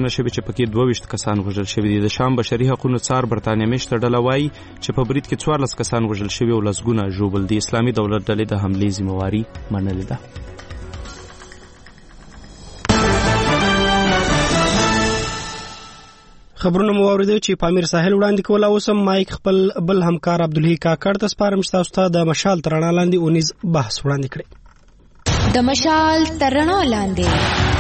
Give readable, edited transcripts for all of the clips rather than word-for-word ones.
څرګنده شوې چې پکې 22 کسان وژل شوي دي. د شام بشري حقوقو څار برتانیې میشته ډله وایي چې په برید کې 14 کسان وژل شوي او لسګونه ژوبل دي. اسلامي دولت ډلې د حملې ذمہواري منلې ده. خبرونه مو اوریدل چې پامیر ساحل وړاندې کول او سم مایک خپل بل همکار عبدالحی کاکړ ته سپارم چې تاسو ته د مشال ترڼا لاندې اونیز بحث وړاندې کړی. د مشال ترڼا لاندې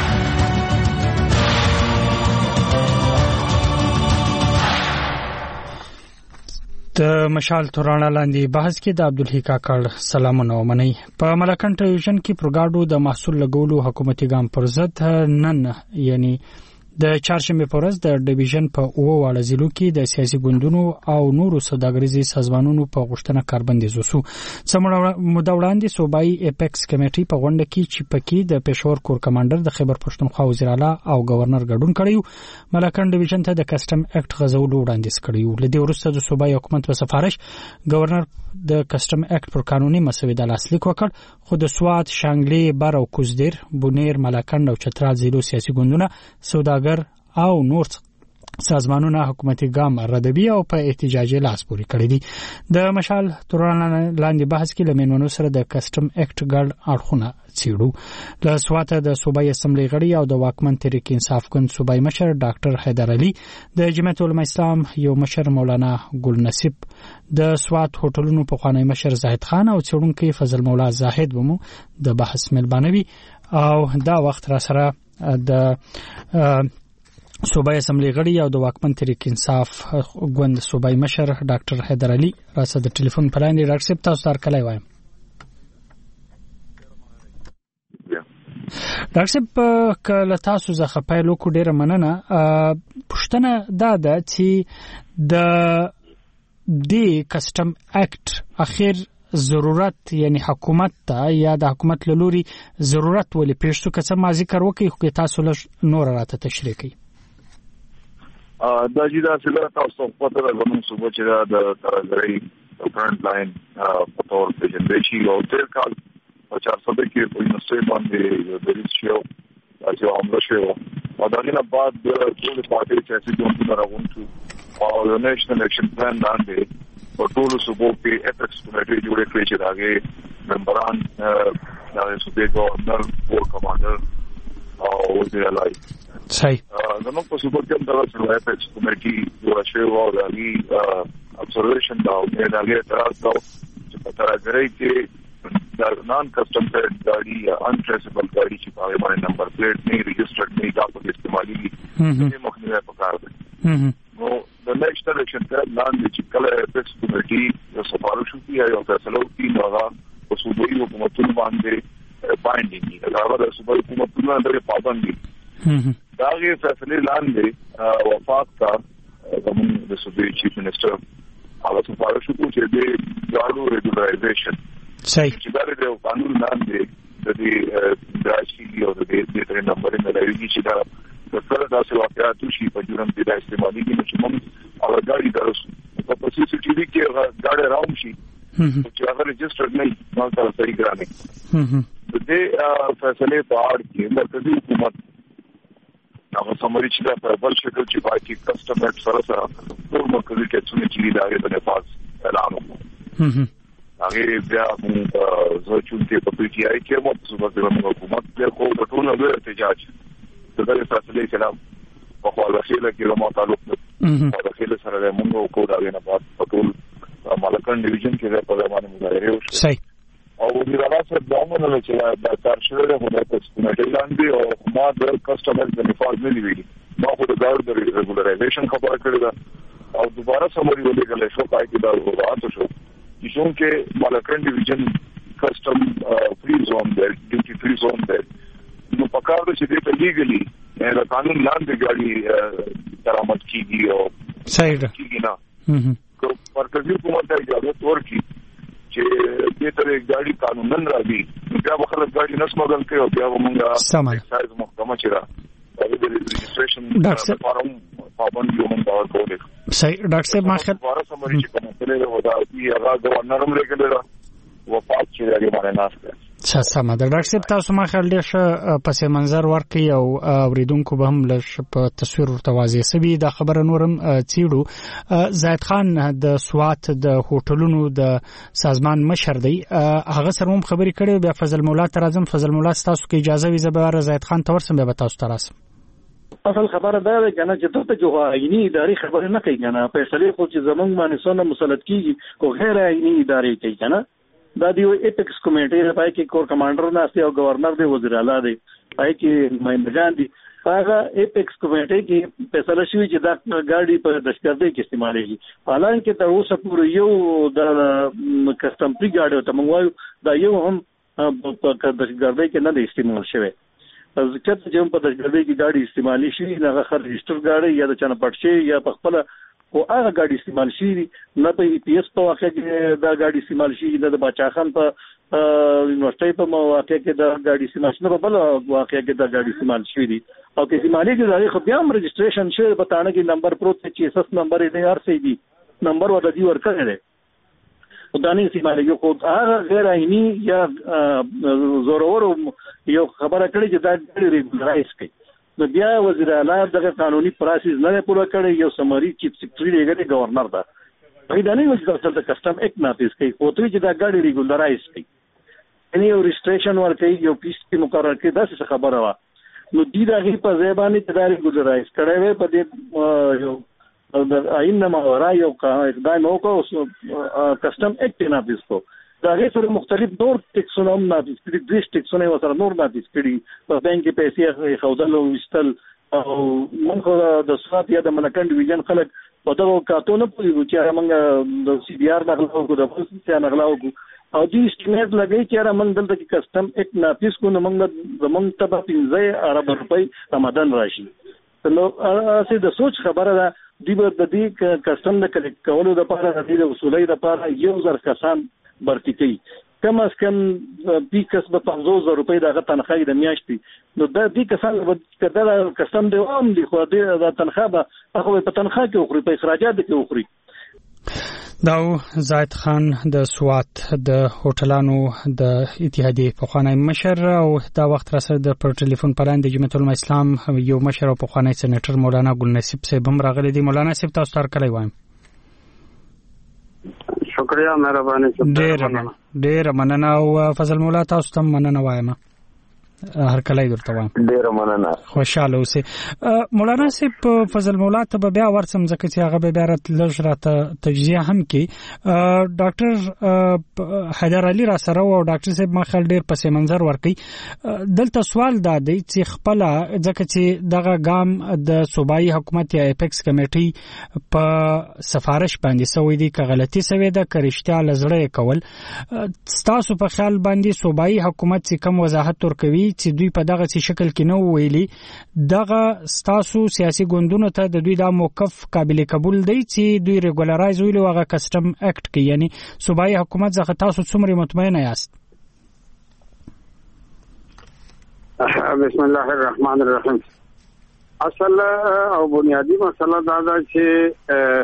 د مشال ترڼا لاندې بحث کې د عبدالحی کاکړ سلامونه ومني. په ملکن ټلویزیون کې پروګاډو د محصول لګولو حکومتي ګام پر ضد نن یعنی د چهارشنبه په ورځ د ډیویژن په 9 واړه ضلعو کې د سیاسي ګوندونو او نورو سوداګریزي سازمانونو په غوښتنه کاربندیز وسو. موده وړاندې صوبایي اپیکس کمیټي په غونډه کې چې پکې د پېښور کور کمانډر د خیبر پښتونخوا وزیر اعلی او گورنر ګډون کړیو ملکن ډیویژن ته د کسٹم اکټ غزولو وړاندیز کړیو. لدې وروسته د صوبایي حکومت په سفارش گورنر د کسٹم اکټ پر قانوني مسوده لاسلیک وکړ، خو د سوات، شانګلې، بر او کوزدیر، بونیر، ملکن او چترال ضلعو سیاسي ګوندونه سوداګر او نور سازمانونه حکومتي ګام ردوي او په احتجاجي لاس پورې کړی دي. د مشال ترڼا لاندې بحث کې لمنونو سره د کسٹم اکټ ګډ اړخونه څیړو. له سواته د صوبایي اسمبلی غړي او د واکمن تحریک انصاف ګوند صوبایي مشر ډاکټر حیدر علي، د جمعیت علماء اسلام یو مشر مولانا ګل نصیب، د سوات هوټلونو پخوانی مشر زاهد خان او څېړونکي فضل مولا زاهد ومو د بحث ملبانوي. او دا وخت را سره د صوبایي اسمبلی غړي او د واکمن تحریک انصاف ګوند صوبایي مشر ډاکټر حیدر علي راسه د ټلیفون په لاندې. ډاکټر صاحب تاسو تر کله وایم؟ ډاکټر صاحب کله تاسو زخه پیل وکړو ډیره مننه. پښتنه دا ده چې د دې کسٹم اکټ اخر ضرورت یعنی حکومت ته یا د حکومت له لوري ضرورت ولې پیښ شو؟ که څه ما ذکر وکړي خو تاسو له نور راته تشریح کړئ. دا چې دا څنګه تاسو په توګه زموږ صوبه چې د ترګری فرنٹ لاین په تور پیژندل شي او تر کال 400 کې په یونیورسيټي باندې د ریسیو چې عمره شو او دا نه بعد د ټول پارټي چې څنګه راغونډو او د نېشنل اکشن پلان باندې په ټول صوبو کې اپیکس کمیټي جوړه کړې چې داګه ممبران د صوبې گورنر کور کمانډر او وزیر اعلی صحیح زموږ په صوبه کې دا څه اپیکس کمیټي جوړه شوې او داګه ابزرویشن دا او داګه اعتراض دا چې په ترګری کې دا نان کسٹم پیډ ګاډي یا انټریسبل ګاډي چې په باندې نمبر پلیټ نه ریجسټرډ نه دا په استعمالي دي مخنیوي پکار دي. نو د نیکسټ الیکشن ته لاندې چې کله اپیکس کمیټي یو سفارش کوي یا فیصله کوي نو هغه په صوبایي حکومتونو باندې باندې دي. هغه د صوبایي حکومتونو باندې پابند دي. دا غي فیصله لاندې وفات کا زموږ د صوبایي چیف منسٹر هغه سفارش کوي چې د ګاډو ریګولرایزیشن صحیح چې دا د قانون لاندې د دې دراشي او د دې نمبر نه لري چې دا د سره داسې واقعیت شي په جرم کې د استعمالي کې چې موږ هغه ګاډي درسو په سی سی ټي وي کې هغه ګاډي راوم شي چې هغه رجسټرډ نه نو تاسو صحیح ګرانه د دې فیصله په اړه کې مرکزی حکومت هغه سمري چې دا په بل شکل چې پاتې کسٹمر سره ټول مرکزی کې چې دا د نفاذ اعلان وکړ. هغه بیا موږ زوچون کې په پی ټی آی کې مو صوبه د حکومت له کوم ټول له احتجاج د دې فیصله کلام په خپل وسیله کې مو تعلق او د خپل سره موږ کو دا نه په ټول ملکن ډیویژن کې په ځمانه مظاهره وشو. صحیح او د راځه د عمومي چې د ترشره د هدایت کمیټې لاندې او ما د کسٹمر د نفاذ نه لري ما په دغه د ریګولرایزیشن خبره کړې ده او دوباره سمري ولګل شو پای کې دا وضاحت شو چې ملکن ډیویژن کسٹم فری زون دی ډیوټي فری زون دی نو پکار د چې د لیګلی د قانون لاندې ګاډي درآمد کیږي او صحیح ده کیږي نه کو مرکزی حکومت د اجازه ورکړي چې دې ترې ګاډي قانونن راځي بیا به خلک ګاډي نسمګل کوي او بیا موږ سایز محکمه چې را د رجسټریشن فارم پابند یو موږ دا کوو. صحیح ډاکټر صاحب ما خل واره سمري چې کومه له ودا دی هغه گورنر هم لګل وفات چې هغه باندې ناس سمه ده. ډاکټر صاحب تاسو ما خیال ډېر ښه پس منظر ورکړي او اوریدونکو به هم لږ په تصویر ورته واضح سوي. دا خبره نورم څیړو. زاهد خان د سوات د هوټلونو د سازمان مشر دی، هغه سره هم خبرې کړې. بیا فضل مولا ته راځم. فضل مولا تاسو کې اجازه وي زه به زاهد خان ته ورسم بیا به تاسو ته راسم. اصل خبره دا ده کنه چې دلته جو عیني اداري خبره نه کوي کنه، فیصله خو چې زمونږ باندې سونه مسلط کیږي او غیر عیني اداري کوي کنه. دا دی ایپکس کمیټه پای کې کور کمانډر ناشته او گورنر دی، وزیر اعلی دی، پای کې نمائندگان دي. هغه ایپکس کمیټه کې فیصله شوی چې دا ګاډي په دهشتګردۍ کې استعمالېږي. حالانکه تر اوسه پورې یو د کسٹم پری ګاډي ته موږ وایو دا یو هم په دهشتګردۍ کې نه دی استعمال شوی. ځکه چې په دهشتګردۍ کې ګاډي استعمالي شي نه هغه رجستر ګاډي یا د چانه پټشي یا په خپل او هغه ګاډي استعمال شي نه په ای پی ایس په واقع کې دا ګاډي استعمال شي نه د باچا خان په یونیورسيټي په واقع کې دا ګاډي استعمال شي نه په بل واقع کې دا ګاډي استعمال شي دي. او کې استعمالي کې خو بیا هم رجستریشن شوی په تانه کې نمبر پروت چې اساس نمبر یې ار سی بي نمبر ورته دی ورکړل دی. او دا نه استعمالي خو هغه غیر عیني یا زورور یو خبره کړي چې دا ریګولرایز کوي. نو بیا وزیر اعلی دغه قانوني پروسس نه پوره کړي. یو سمري چیف سیکریټری دیګه گورنر دا پیدا نه وځي د کسٹم ایکټ نافذ کوي او ته چې دا ګاډي ریګولرایز کوي یعنی یو رجستریشن ورکړي یو پیس کې مقرر کړي دا څه خبره وا. نو دې دغه په ځبانه ته دا ریګولرایز کړي وي په دې یو د آئین نه ماورا یو اقدام وکړو کسٹم ایکټ نافذ کو. دا غیر سره مختلف نور ټیکسونه هم نافذ کړي، درې ټیکسونه وسره نور نافذ کړي. په بانک کې پیسې خودل او وستل او موږ د سوات یا د ملکن ډیویژن خلک په دغه کاتونه پوهیږو چې موږ د سی بي ار نغلاو کو د پولیسو نغلاو کو او دې اسټیمیټ لګی چې موږ دلته کې کسٹم ایکټ نافذ کو نو موږ ته په 15 ارب روپۍ آمدن راشي. نو اسې د سوچ خبره ده د دې کسٹم د کلیکټ کولو لپاره د دې وصولۍ لپاره 1000 کسان برتی کوي. کم از کم دې کسب 50,000 روپۍ دغه تنخواه د میاشتې. نو دا دې کسان کله کسٹم دی عام دي خو دې د تنخواه به هغه په تنخواه کې اخري په اخراجات کې اخري. دا زاهد خان د سوات د هوټلانو د اتحادیې پخوانی مشر او دا وخت را سره د پر ټلیفون پران د جمعیت العلماء اسلام یو مشر او پخوانی سېنیټر مولانا ګل نصیب صاحب هم راغلي دي. مولانا صاحب تاسو تر کله وایم؟ شکریہ، مهرباني. ډېر مننه. او فضل مولا تاسو ته مننه وایم، هر کله درته وایم. ډېر مننه، خوشاله اوسئ. مولانا صاحب فضل مولا ته بیا ورسم ځکه چې هغه به رات لږ راته تجزیه هم کوي. ډاکټر حیدر علي را سره او ډاکټر صاحب ما خل ډېر پس منظر ورکړي. دلته سوال دا دی چې خپل ځکه چې دغه ګام د صوبایي حکومت یا ایپکس کمیټي په سفارش باندې سوي دي که غلطي سوي ده که رښتیا لزړه کول. تاسو په خیال باندې صوبایي حکومت چې کوم وضاحت ورکوي چې دوی په دغه شکل کې نو ویلي دغه ستاسو سیاسي ګوندونو ته د دوی دا موقف قابل قبول دی چې دوی ریګولرایز ویلو هغه کسٹم ایکټ کې، یعنی صوبایي حکومت څخه تاسو څومره مطمئن یاست؟ بسم الله الرحمن الرحیم. اصل او بنیادی مسله دا ده چې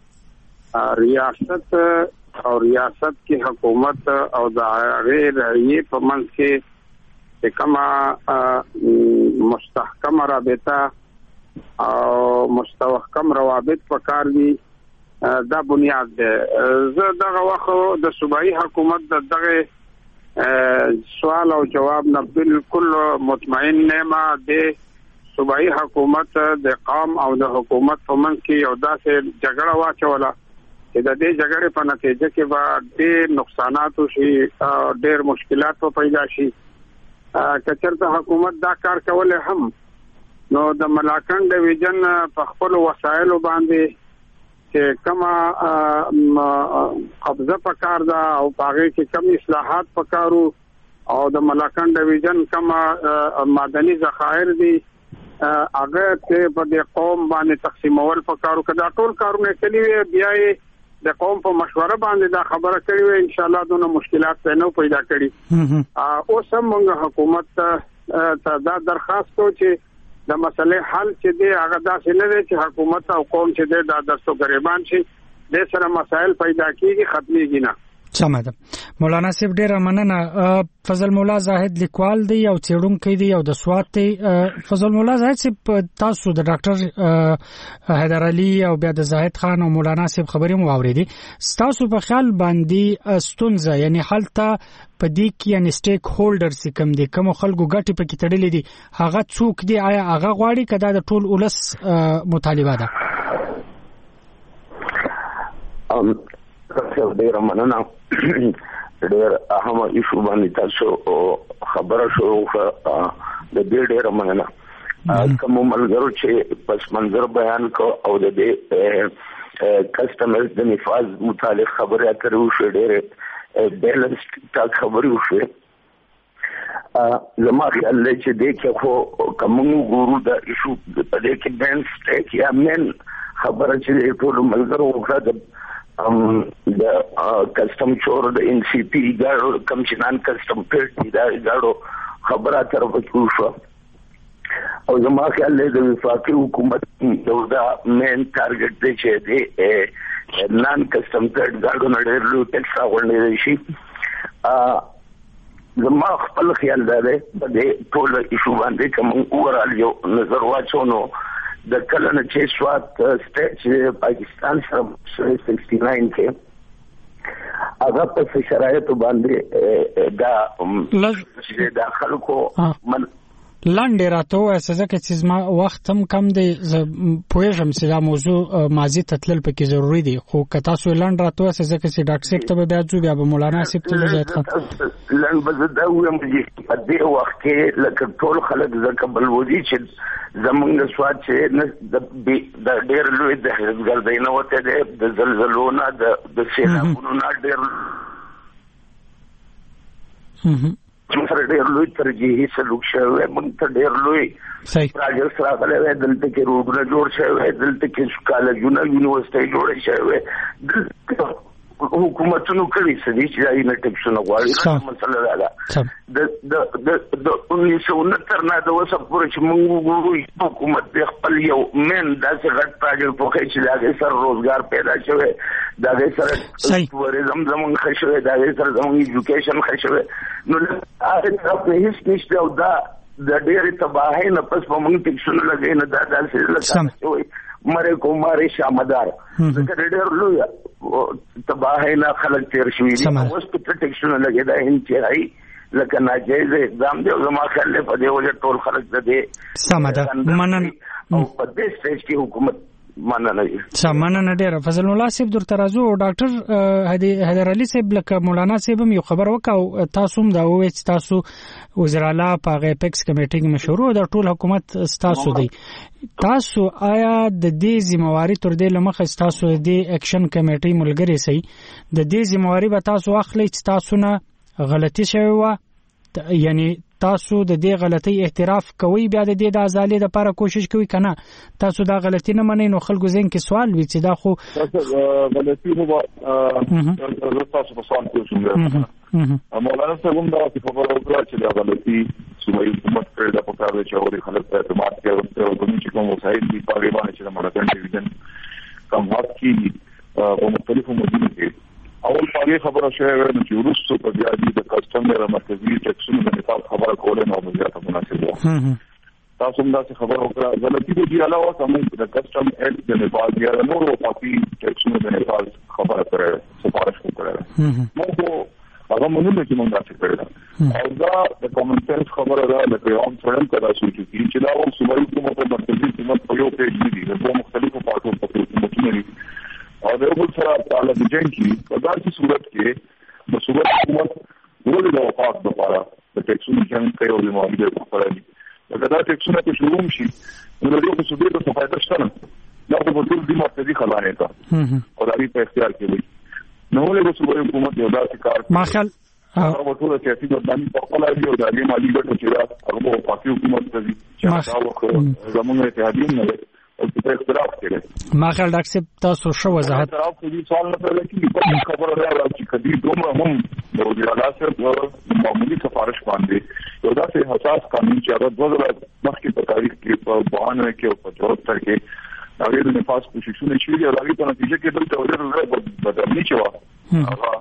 ریاست او ریاست کی حکومت او د غیر رعیه په منځ کې کما مستحکم رابطه او مستحکم روابط پکار دي. دا بنیاد ده. زه دغه وخت د صوبایي حکومت دغه سوال او جواب نه بالکل مطمئن نه ما د صوبایي حکومت د قام او د حکومت په منځ کې یو داسې جګړه واچوله چې د دې جګړې په نتیجه کې به ډېر نقصانات وشي، ډېر مشکلات پیدا شي. کچرته حکومت دا کار کولای هم نو د ملاکنډ ډیویژن په خپل وسایلو باندې چې کما قبضه پکار ده او هغه کې کم اصلاحات پکارو او د ملاکنډ ډیویژن کما معدني ذخایر دي هغه ته په دې قوم باندې تقسیمول پکارو. کدا ټول کارونه کلی بیا د قوم په مشوره باندې دا خبره کړې وي ان شاء الله دونه مشکلات نه پیدا کړي. او سم حکومت ته دا درخواست کو چې د مسلې حل چې دی هغه داسې نه دی چې حکومت او قوم چې دی دا دستو غریبان شي د سره مسائل پیدا کیږي ختميږي نه. سمه ده. مولانا صاحب ډیره مننه. فضل مولا زاهد لیکوال دی او څېړونکی دی او د سوات دی. فضل مولا زاهد صاحب تاسو د ډاکټر حیدر علي او بیا د زاهد خان او مولانا صاحب خبرې مو واورېدې. تاسو په خیال باندې ستونزه یعنی حالته په دې کې یعنی سټیک هولډرز کوم دي کوم خلکو ګټې پکې تړلې دي هغه څوک دي آیا هغه غواړي کدا د ټول ولس مطالبه ده؟ ډیره مننه. ډیر اهم ایشو باندې تاسو خبره شروع د دې ډیره مننه. کوم ملګرو چې پس منظر بیان کو او د دې کسٹمرز د نفاذ متعلق خبره کړو شو ډیره بیلنس تا خبرې وشوه. زما خیال دی چې دې کې خو کوم ګورو د ایشو په دې کې بینس ټیک یا من خبره چې ټول ملګرو وکړه د کسٹم چور د ان سی پی ګاړو کمشنان کسٹم پیټ دا ګاړو خبره تر وکړو شو او زما خیال دی د وفاقي حکومت دا مین ټارګټ دی چې د نان کسٹم پیټ ګاړو نړۍ لوي ټیکس راغونډي شي. زما خپل خیال دی د ټول ایشو باندې کوم اورال یو نظر واچونو د کلن چې سوات سټیټ پاکستان سره 69 کې هغه په شرایطو باندې دا خلکو لاندې راته وایسته چې زما وخت هم کم دی پوهېږم چې دا موضوع ماضي ته تلل پکې ضروري دی خو که تاسو لاندې راته وایسته چې ډاکټر صاحب ته به بیا ځو بیا به مولانا صاحب ته زیات خان لاندې به زه دا ووایم چې په دې وخت کې لکه ټول خلک ځکه بلودي چې زمونږ سوات چې د ډېر لوی دهشتګردۍ نه وتی دی د زلزلو نه د سیلابونو نه ډېر سره ډېر لوی ترجیحي سلوک شوی موږ ته ډېر لوی پراجکټس راغلی وی دلته کې روډونه جوړ شوی دلته کې کالجونه یونیورسټۍ جوړې شوی حکومتونو کړي څه دي چې دا یې ټیکسونه غواړي مسله دا ده د 1969 نه د اوسه پورې چې موږ وګورو حکومت د خپل یو مین داسې غټ پراجکټ وکړي چې د هغې سره روزګار پیدا شوی د هغې سره ټوریزم زموږ ښه شوی د هغې سره زموږ ایجوکیشن ښه شوی نو هغې طرف نه هېڅ نشته او دا د ډېرې تباهۍ نه پس په موږ ټیکسونه لګوي نه دا داسې لکه شوی مړې کو مارې شامدار ځکه ډېر لوی تباهۍ نه خلک تېر شوي دي اوس په ټیکسونه لګېدا انتهایي لکه ناجایز اقدام دی او زما خیال دی په دې وجه ټول خلک د دې سمه ده مننه او په دې سټیج کې حکومت مننه ډیره. فضل مولا صاحب درته راځو او ډاکټر حیدر علي صاحب لکه مولانا صاحب هم یو خبر وکاو تاسو هم دا وویل چې تاسو وزیر اعلی په اپیکس کمیټې کې مشورو د ټول حکومت تاسو دی تاسو آیا د دې ذمہواری تر دې لمخه تاسو د اکشن کمیټې ملګری سي د دې ذمہواری به تاسو اخلي چې تاسو نه غلطي شوی و یعنی تاسو د دې غلطي اعتراف کوي بیا د دې د ازالۍ لپاره کوشش کوي کنه تاسو دا غلطي نه منئ نو خلکو ذهن کې سوال وي چې دا خو غلطي هو تاسو په سوال کوئ مولانا صاحب هم دا خبره وکړه چې دا غلطي صوبایي حکومت کړې ده په کار دی چې اوري خلک ته اعتماد کوي او کوم چې کوم وسایل دي په غیبانه چې د مړکن ډیویژن کم حق کې په مختلفو مدینو کې اول پاره خبره شوی چې وروسته په بیا د کسٹمر مرکزی ټیکسونو د نفاذ خبره کوله نو زیاته مناسب و تاسو هم دا خبره وکړه غلطي دي علاوه کوم د کسٹم ایکټ د نفاذ یا نور پاپی ټیکسونو د نفاذ خبره کړه سفارش وکړه نو هغه مونږ چې مونږ تاسو کړل او دا د کامن سنس خبره ده لکه عام څړن کړه چې دا او صوبایي حکومت او مرکزی حکومت په یو پیج دي د مختلفو پارټو په حکومتونو دي او د یو سره تعالی د جنګ کې په داسې صورت کې د صوبایي حکومت ولې د وفاق لپاره د ټیکسونو جنګ کوي او د معاهده لپاره دي دا د ټیکسونو په شروع شي نو د یو صوبایي په فائدہ شته دا په ټول د مرکزی خزانه ته او د دې په اختیار کې وي نو ولې د صوبایي حکومت یو داسې کار ما خیال او ټول سیاسي بدنامي په خپل اړه او د دې مالی ګټه چې دا هغه په پاکي حکومت کوي چې دا وکړي زموږ اتحادیه نه او په اختلاف کې ما خیال ډاکټر صاحب تاسو شو وضاحت راوړئ سوال نه پیدا کیږي خبره ده چې کدي دومره هم د وزیر اعلی صاحب معمولی سفارش باندې یو داسې حساس قانون چې هغه 2000 مخکې په تاریخ کې په 92 کې او په 74 کې هغه د نفاذ کوششونه شوي او هغه په نتیجه کې دلته ورته بدلنی شو هغه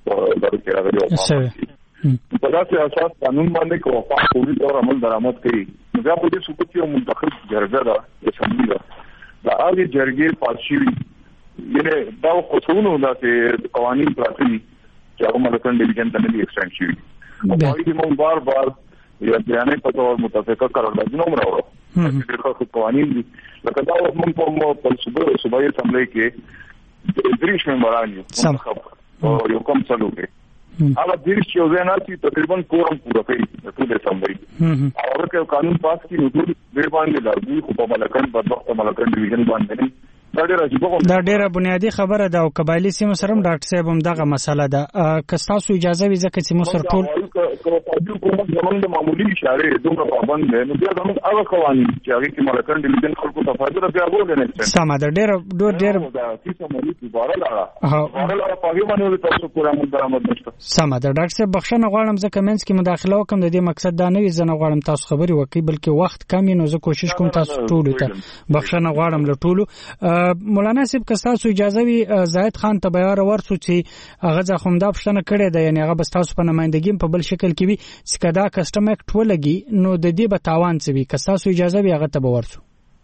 د کې راغلی په داسې اساس قانون باندې کوم په پوری تور عمل درآمد کوي نو دا په دې صورت کې منتخب جرګه ده اسمبلی ده دا هغه جرګې پاتشي یعنی دا خصوصونه د قوانین پراتی چې هغه ملکن ډیویژن ته نه ایکسټند شي او په دې مون بار یا بیانې په تور متفقه قراردادونه مراوړو چې د قوانین دي لکه دا موږ په صوبایي اسمبلی کې دریش ممبران یو یو کوم څلو کې هغه دریش یو ځای نه تقریبا کورم پوره کوي د ټول اسمبلی او هغه قانون پاس کړي نو ټول دې باندې لازمي خو په ملکن په وخت ملکن ډیویژن باندې دا ډیره بنیادی خبره ده او قبایلی سیمه سره ډاکټر صاحب هم دغه مسله ده که تاسو اجازه وي ځکه چې مصر ټول زمونږ د معمولی اشاره دومره پابند دي نو بیا زمونږ هغه قوانین چې هغه کې ملکن ډیویژن خلکو ته فائدہ بیا ورغله نه سم ده ډیره دا کیسه مولي دوباره لا په هغه باندې تاسو پورا مدرمت نشته سم ده ډاکټر صاحب بخښنه غواړم ځکه منځ کې مداخله وکم د دې مقصد دا نه وي زنه غواړم تاسو خبري وکړي بلکې وخت کم نو زه کوشش کوم تاسو ټول ته بخښنه غواړم له ټولو مولانا صاحب که تاسو اجازه وي زاهد خان ته بیان ورسو چې هغه ځخم دا پښتنه کړې ده یعنی هغه بس تاسو په نمائندګي په بل شکل کې وي چې کدا کسٹم اکټ ولګي نو د دې به تاوان څه وي که تاسو اجازه وي هغه ته به ورسو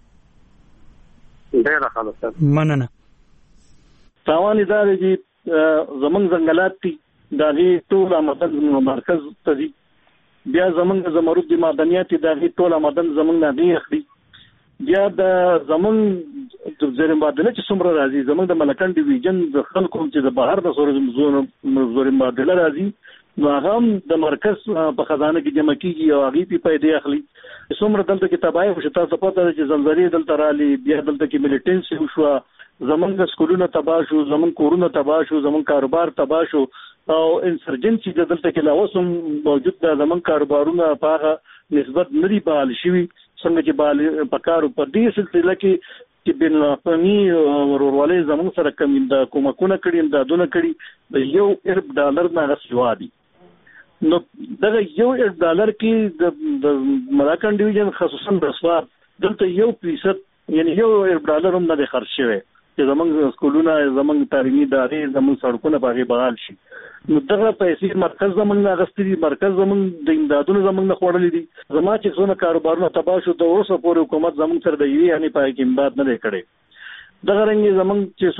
ډیره خلاص مننه تاوان ادارې دي زمنګ ځنګلات دي دا دي ټول آمدن مرکز ته دي بیا زمنګ زمرد دي معدنیات دا دي ټول آمدن زمنګ نه دي اخلي بیا د زمون د زیر مبادله چې څومره راځي زمون د ملکن ډیویژن د خلکو چې د بهر د زور مبادله راځي نو هغه د مرکز په خزانه کې جمع کیږي او هغه په پیدا اخلي څومره دلته کې تباہي او شتا پته چې زلزلې دلته رالي بیا دلته کې ملیټنسي وشو زمون د سکولونو تباہ شو زمون کورونو تباہ شو زمون کاروبار تباہ شو او انسرجنسي دلته کې لا اوسم موجود ده زمون کاروبارونه په هغه نسبت نری بحال شي څنګه چې بال پکارو په دې سلسله کې بین الاقوامي ورورولۍ زموږ سره کوم د کومکونه کړي د دونه کړي د $1 نه غسوا دي نو دغه $1 کې د ملکن ډیویژن خصوصا رسوا دلته 1% یعنی $1 هم نه خرج شوی چې زموږ سکولونه زموږ تعلیمي ادارې زموږ سړکونه باغې بغال شي نو دغه پیسې مرکز زموږ نه غستري مرکز زموږ د امدادونو زموږ نه خوړلې دي زما چې څونه کاروبارونه تباہ شو د اوسه پورې حکومت زموږ سره د یوې یعنی پای کې امداد نه کړي دغه رنګ زموږ چې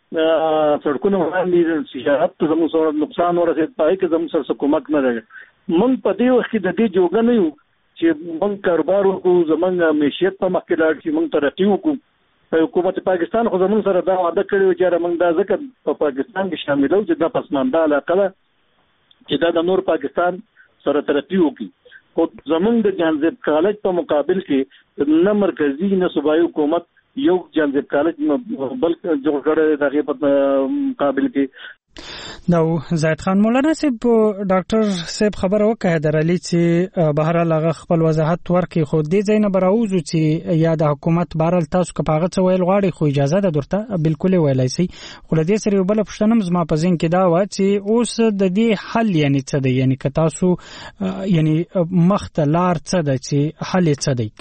څونه سړکونه باندې سیاحت زموږ سره نقصان ورسېد پای کې زموږ سره حکومت نه لري موږ په دې وخت کې د دې جوګه نه یو چې موږ کاروبار وکړو زموږ معیشت په مخ کې لاړ شي موږ ترقی وکړو حکومت پاکستان خو زموږ سره دا وعده کړی چې موږ دا ځکه په پاکستان کې شاملو چې دا پسمانده علاقه ده چې دا د نور پاکستان سره ترقی وکړي خو زموږ د جانزیب کالج په مقابل کې نه مرکزی نه صوبایي حکومت یو جانزیب کالج بل جوړ کړی دغه په مقابل کې نو زاهد خان مولانا صاحب ډاکټر صاحب خبره وکړه درالي چې بهر لغه خپل وضاحت ورکړي خو دې ځای نه براوزو چې یا د حکومت بهر تاسو که پاغه څه ویل غواړي خو اجازه ده درته بالکل ویلای شي خو د دې سره بل پښتنم زما په ذهن کې دا و چې اوس د دې حل یعنی څه دی یعنی که تاسو یعنی مختلار څه ده چې حل څه دی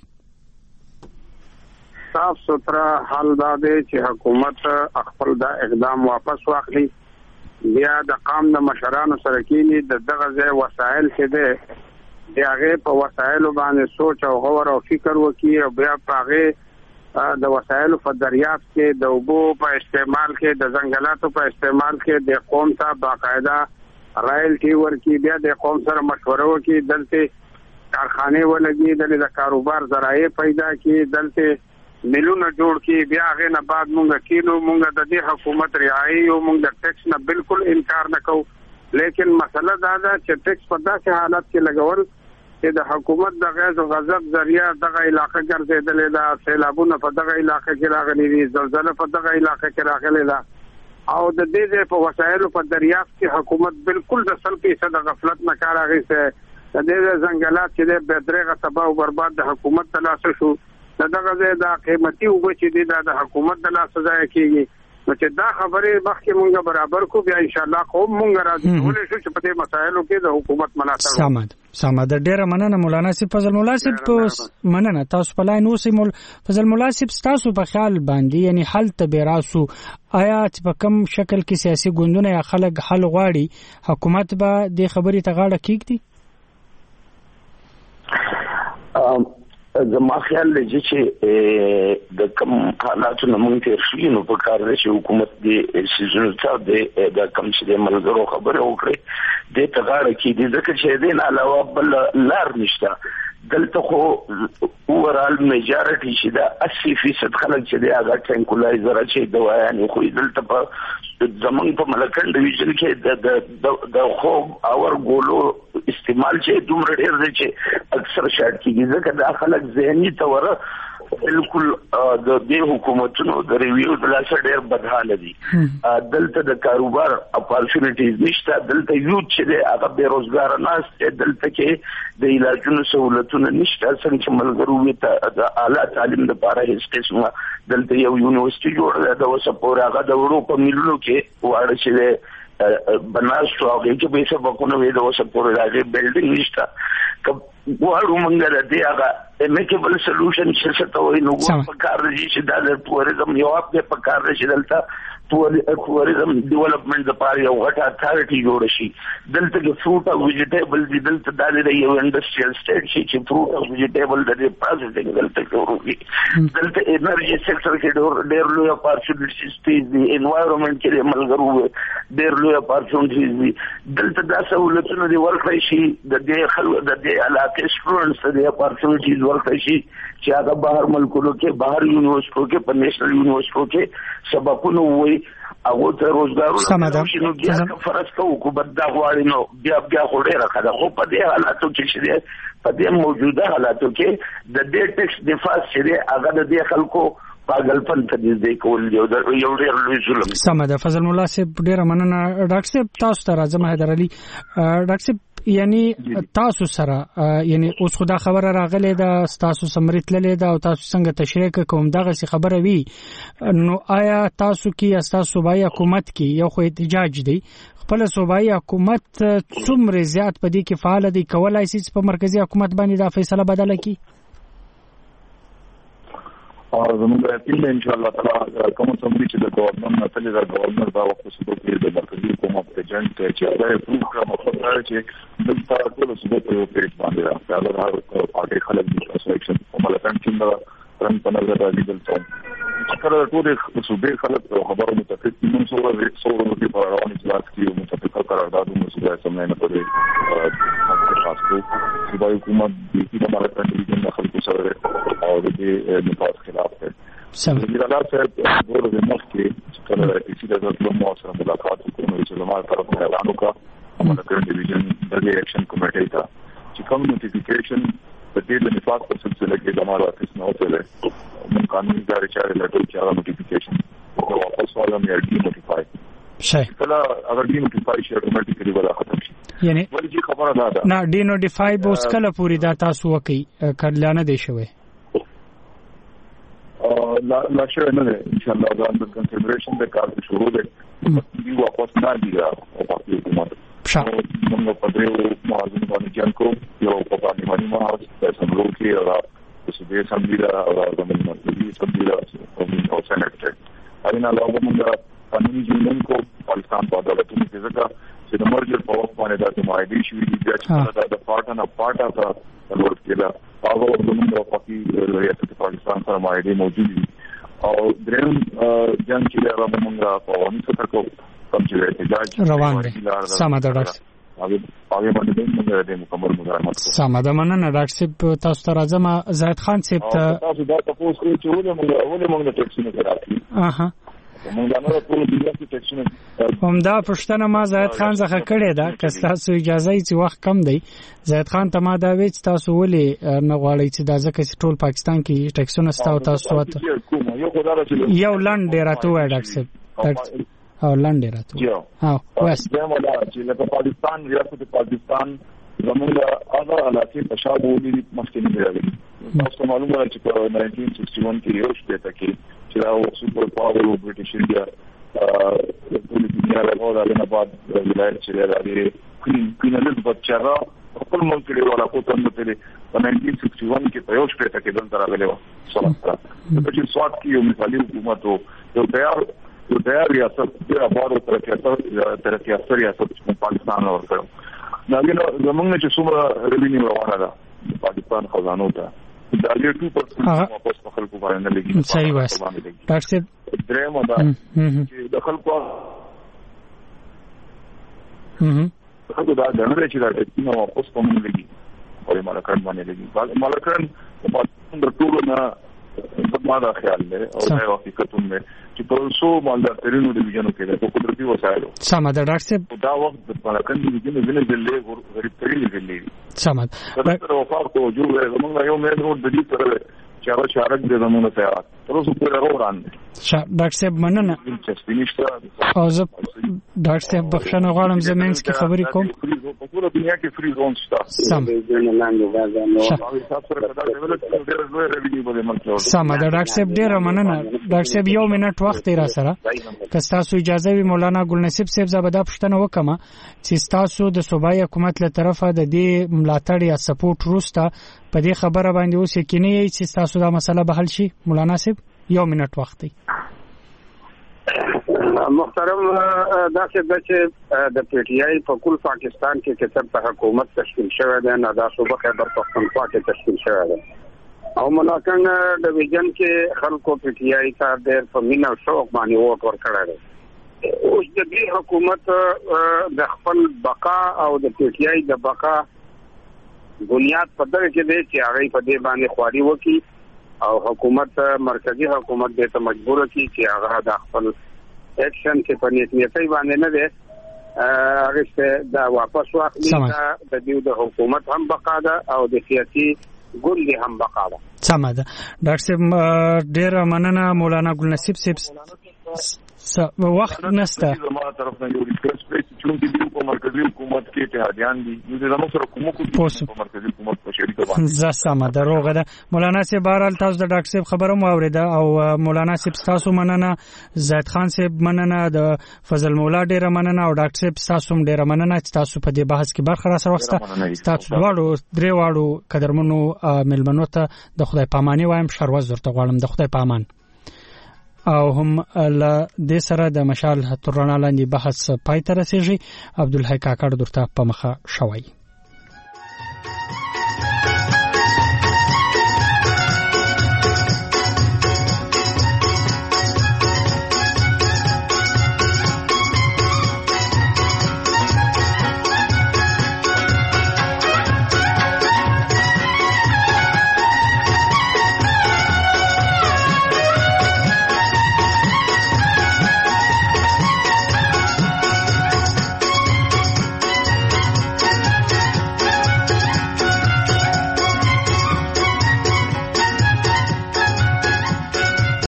صاف سوترا حل دا دی چې حکومت خپل دا اقدام واپس واخلي بیا د قام د مشرانو سره کېني دغه ځای وسایل چې دی هغه په وسایلو باندې سوچ او غور او فکر وکړي او بیا په هغه د وسایلو په دریافت کې د اوبو په استعمال کې د ځنګلاتو په استعمال کې د قوم ته باقاعده رایلټي ورکړي بیا د قوم سره مشوره وکړي دلته کارخانه ولګي د کاروبار ذرایع پیدا کړي دلته ملونه جوړ کی بیا غې نه بعد مونږ کینو مونږ د دې حکومت رعایي او مونږ د ټیکس نه بالکل انکار نه کوو لیکن مسله دا ده چې ټیکس په داسې حالت کې لګول چې د حکومت د غیظ او غضب ذریعہ دغه علاقې ګرځېدلې ده سیلابونه په دغه علاقې کې راغلي دي زلزلې په دغه علاقې کې راغلي ده او د دې په وسایلو په دریافت کې حکومت بالکل د 100% غفلت نه کار اخیسته د دې ځنګلات چې د بدرغه تباہ او برباد د حکومت تلاسه شو دغه د قیمتي وګ چې د حکومت د لاس ځای کېږي نو چې دا خبره مخکې مونږ برابر کو بیا ان شاء الله قوم مونږ راځي ولې شو چې په دې مسایلو کې د حکومت ملاتړ سماد ډیره مننه مولانا صاحب فضل مولا صاحب مننه تاسو په لاین اوسئ فضل مولا صاحب تاسو په خیال باندې یعنی حل ته بیراسو آیا چې په کوم شکل کې سیاسي ګوندونه یا خلک حل غواړي حکومت به د خبرې ته غاړه کېږدي زما خیال دی چې د کوم حالاتو نه مونږ تیر شوي نو په کار دی چې حکومت د سیزونو ته د کوم چې د ملګرو خبرې وکړي د ته غاړه کېږدي ځکه چې د نه علاوه بل لار نشته دلته خو اورال میجارټي چې دا 80% خلک چې د هغه ټینکولایزر چې دوايان خو دلته په زمونږ په ملکن ډیویژن کې د خوب اور ګولو استعمال چې دومره ډیر دی چې اکثر شاید کېږي ځکه دا خلک ذهني توره بالکل د دې حکومتونو د ریویو د لاسه ډیر بدحاله دي دلته د کاروبار اپورچونټیز نشته دلته یوت چې د هغه بیروزګار نه دلته کې د علاجونو سہولتونه نشته څنګه چې ملګرو وي د اعلی تعلیم لپاره هیڅ قسمه دلته یو یونیورسيټي جوړه ده اوس په هغه د اروپا ملونو کې واړه چې بناستو هغه کې به څه بکونه وي د اوس په هغه بلډینګ نشته غواړو مونږ د دې هغه میکیبل سولوشن چې څه ته وایي نو په کار دی چې د ټوریزم یو اپ په کار دی چې دلته ټوریزم ډیولپمنٹ لپاره یو غټه اتھارټي جوړ شي دلته کې فروټ او ویجیټیبل دلته د یو انډستریال سټیټ شي چې فروټ او ویجیټیبل د پروسیسینګ دلته کوي دلته انرژي سېکټر کې ډېر لوی اپورچونټیز دي انوایرنمنت کې ملګرو ډېر لوی اپورچونټیز دي دلته دا سہولتونه دی ورکړي شي د دې خلکو د دې علاقې سټوډنټس د اپورچونټیز ورکړي شي چې هغه بهر ملکونو کې بهر یونیورسيټو کې په نېشنل یونیورسيټو کې سبقونه وي هغه ته روزګارونه شنو بیا فرض کوو کو بد دا غواړي نو بیا خو ډیره کړه خو په دې حالاتو کې په دې موجوده حالاتو کې د دې ټیکس دفاع چې هغه د دې خلکو پاگلپن ته دې کول یو ډیر لوی ظلم سمه ده فضل مولا صاحب ډیره مننه ډاکټر صاحب تاسو ته راځم حیدر علي ډاکټر صاحب یعنی تاسو سره یعنی اوس خدا خبره راغله ده تاسو سمریت للی ده او تاسو څنګه تشریح کوم دغه څه خبره وی نو آیا تاسو کې تاسو صوبایي حکومت کې یو خو احتجاج دی خپل صوبایي حکومت څومره زیات په دې کې فعال دي کولای شي په مرکزی حکومت باندې دا فیصله بدله کړي اور زموږ اپیل ان شاء الله تعالی کوم څومره چې د گورنمنت نتلې د گورنمنت دا وخت څه دوی د مرکزی حکومت ایجنټ چې دا یو پروګرام مطلب دی چې د تاسو څه په یو پیټ باندې راځي دا هغه پارټي خلک د سلیکشن په ملکان کې دا رن په نظر راځي دلته چې کله ټول صوبې خلک خبرو متفق دي نو څوره کې په رواني اجلاس کې متفقه قرارداد مسله سمونه نه پدې خاصو صوبایي حکومت د ملکان د خلکو سره او د نفاذ خلاف ہے سمجھا صاحب بول رہے ہیں کہ کل اسی طرح علماء سے ملاقات کو علماء طرف سے اعلان کا ہمارا کرنٹ ڈویژن ڈیلی ایکشن کمیٹی کا کہ کم نوٹیفیکیشن تدبیر نفاذ پر سلسلے کے ہمارا آفس میں ہوتے رہے من قانونی ادارے چارے لیٹر کیا نوٹیفیکیشن واپس والا میں ڈی نوٹیفائی کلا اگر ڈی نوٹیفائی شي اتوماتیکلی ولا ختم شي یعنی ولې خبره ده نه ډی نوټیفای به اوس کله پوری دا تاسو وکي کړلانه دی شوی لا شيء نه ان شاء الله دا د کنسیډریشن د کار شروع دی دی واپس نه دی او پاتې کومه موږ په دې موازنه باندې ځان کو یو په پارلماني ماحول کې سمرو کې او د سودې سمبیلا او د منځنۍ سمبیلا او سېنات اړین علاوه موږ قانوني جنون کو پاکستان په عدالتونو کې ځکه چې د مرجر په وخت باندې د معاهدې شوې دي چې د پارټا ته ورور کېلا هغه زموږ په کې ریاست پاکستان سره معاهدې موجود دي او دریم جنگ چې هغه موږ په وانه څخه کوم چې احتجاج روان دي سمه ده هغه باندې موږ د مکمل مزاحمت سمه ده مننه ډاکټر صاحب تاسو ته راځم زاهد خان صاحب ته تاسو دا تاسو چې ولې موږ ټیکسونه کوي اها همدا پښتنه ما زاهد خان څخه کړې ده که تاسو اجازه چې وخت کم دی زاهد خان ته ما دا وی چې تاسو ولې نه غواړئ چې دا ځکه چې ټول پاکستان کې ټیکسونه ستاسو تاسو یو لنډ راته وای ډاکټر صاحب او لنډ راته او وس دا مولا چې لکه پاکستان ریاست پاکستان زموږ هغه علاقې په شاو ولې مخکې نه راغلي تاسو معلومه چې په 1961 کې یو شپه کې چې دا سپر پاور او برټش انډیا ټول دنیا راغله نه بعد ولایت چې راغلي کوین الزبت چرا خپل ملک کې ولا کوته نو په 1961 کې په یو شپه کې دلته راغلی و سلطه چې سواد کې یو مثالي حکومت او تیار ریاست د ابارو ترقی اثر ریاست په پاکستان ورکړو دا زمونږ چې څومره ریوینیو روانه ده پاکستان خزانو ته دا یو 2% واپس خلکو باندې نه لګي صحیح وایي ډاکټر صاحب درېمه دا چې د خلکو خلکو دا غنره چې دا ټینګه واپس کوم لګي او مالکان باندې لګي مالکان په ټولو نه ما دا خیال دی او دا حقیقتونه دی چې په څو مالدار ترینو ډیویژنو کې د قدرتي وسایلو سم ده ډاکټر صاحب دا وخت د مالکان ډیویژن د دلې غریب ترين دي سم ده تر وفات ته جوړ زمونږ یو مې روډ د دې سره چې هغه شارک د زمونږ ته تر اوسه پورې روان دي ډاکټر صاحب مننه او زه ډاکټر صاحب بخښنه غواړم زمینس کې خبرې کوم په ټول دنیا کې فری زون شته سم سم دا ډاکټر صاحب ډیر مننه ډاکټر صاحب یو منټ وخت را سره که تاسو اجازه وي مولانا ګلنصیب صاحب زبدا پښتنه وکم چې تاسو د صوبایي حکومت له طرفه د دې ملاتړ یا سپورټ روسته په دې خبره باندې اوس یقیني چې تاسو دا مسله به حل شي مولانا صاحب یو منټ وخت دی محترم دا چې د پی ټی آی په کل پاکستان کې کتاب په حکومت تشکیل شوی دی نه دا صوبه خیبر پختونخوا کې تشکیل شوی دی او ملاکنډ ډیویژن کې خلکو پی ټی آی ته ډېر په مینا او شوق باندې ووټ ورکړی دی اوس د دې حکومت د خپل بقا او د پی ټی آی د بقا بنیاد په دغه کې دی چې هغه په دې باندې خواري وکړي او حکومت مرکزی حکومت دې ته مجبور کړي چې هغه د خپل اکشن چې په نیټي باندې نه دی هغه دا واپس واخلي د دې د حکومت هم بقا ده او د سیاسي ګوند هم بقا ده سم ده ډاکټر صاحب ډیر مننه مولانا ګلنصیب صاحب وخت نشته زموږ طرف نه یو ریکوست دی چې موږ په مرکزی حکومت کې اتحادیان دي نو زموږ سره کومو په مرکزی حکومت په شریکه باندې زه سم دروغه ده مولانا صاحب بهرال تاسو د ډاکټر صاحب خبره مو اوریده او مولانا صاحب تاسو مننه زید خان صاحب مننه د فضل مولا ډیر مننه او ډاکټر صاحب تاسو هم ډیر مننه چې تاسو په دې بحث کې برخه را سره وسته تاسو درې واړو قدرمنو ملمنو ته د خدای پاماني وایم شروز ورته غواړم د خدای پامان او هم ل دې سره د مشال ترانه لاندې بحث پای ته رسیږي عبدالحی کاکړ درته په مخه شوی